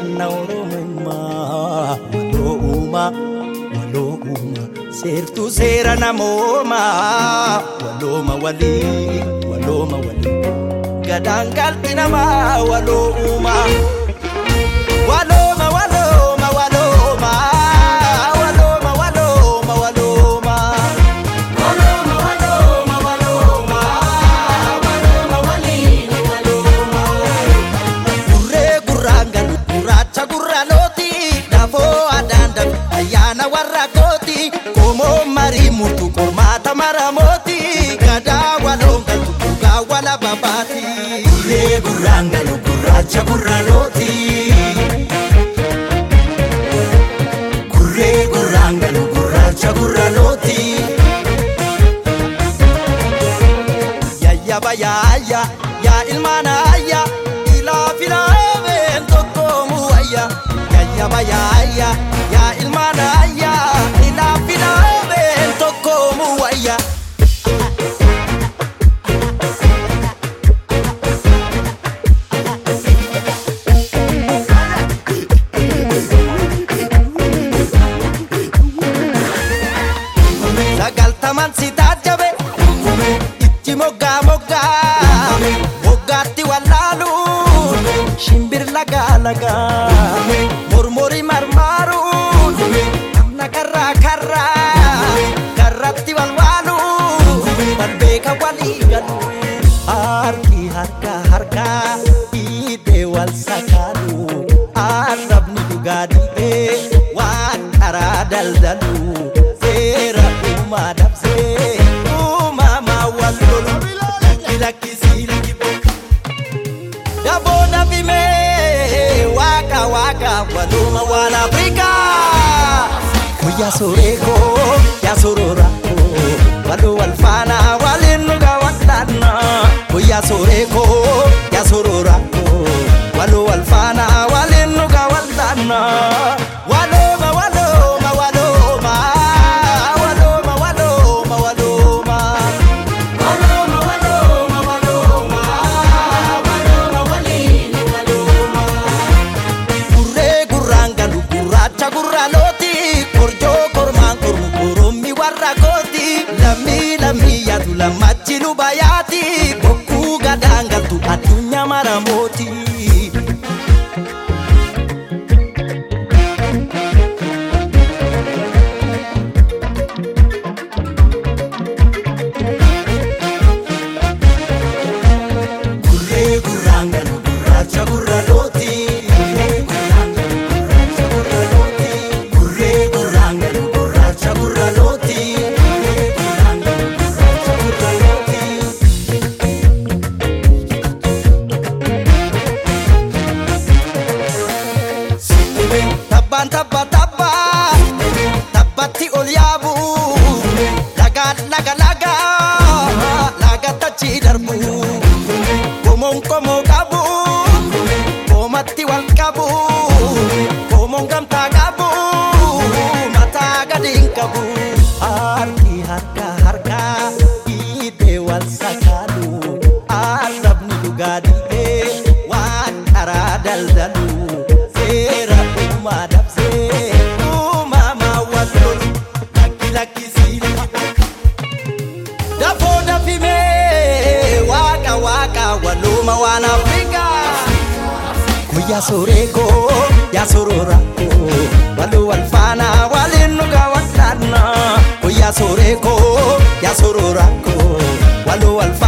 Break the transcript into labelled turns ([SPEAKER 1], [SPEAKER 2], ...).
[SPEAKER 1] yaanna Oromummaa walooma seertuu seera namoomaa walooma walii gadaan galti namaa walooma walooma walooma walooma walooma walooma walooma walooma walooma walooma walooma walii walooma gurree gurraangalu gurraacha gurraalooti dafoo adaanda ayyaana warra kooti komoo marii murtu kormaata maramooti gadaa waloongaltu dhugaa wala babaati gurree gurraangalu gurraacha gurraalooti gurree gurraangalu gurraacha gurraalooti yayyaba yaayya yaa ilmaanaayya ilaa filaameen tokkoomu wayya yayyaba yaayya yaa ilmaanaayya ilaa filaameen tokkoomu wayya sagaltaman sitaa jabe itti moggaa moggaatti wallaalu shimbir lagaa lagaa mormori marmaaruun amna karratti walwaalu balbeeka walii galu harki harka hiidee wal sakaalu arrabni dhugaa dhiibee waan karaa daldalu seera uumaa dabsee uumamaa wal lolu lakkisii daboo dafimee waaqa waluma waan Afrikaa guyyaa soreekoo yaa sororaakoo waloo wal faanaa waliin dhugaa wal'aannaa guyyaa soreekoo yaa sororaakoo waloo wal faanaa waliin dhugaa wal'aannaa walooma walooma walooma walooma walooma walooma walooma walooma walooma walooma waliin walooma gurree gurraangalu gurraacha gurraalooti korjoo kormaan kormu korommi warra kooti lammii yaadu lammachi lubayaati bokkuu gadaan galtu addunyaa maramooti gurree gurraangalu gurraacha gurraalooti gurree gurraangalu gurraacha gurraalooti tabbaan tabbatti ol yaabu laga tachi darbu komoo qabu komatti wal qabu komoon gamtaa qabu mataa gadiin qabu harki harka hiidee wal sakaalu arrabni dhugaa dhiibee waan karaa daldalu seera uumaa dabsee uumamaa wal lolu lakkisii dafoo dafimee waaqa waluma waan Afrikaa guyyaa soreekoo yaa sororaakoo waloo wal faanaa waliin dhugaa wal'aannaa guyyaa soreekoo yaa sororaakoo waloo wal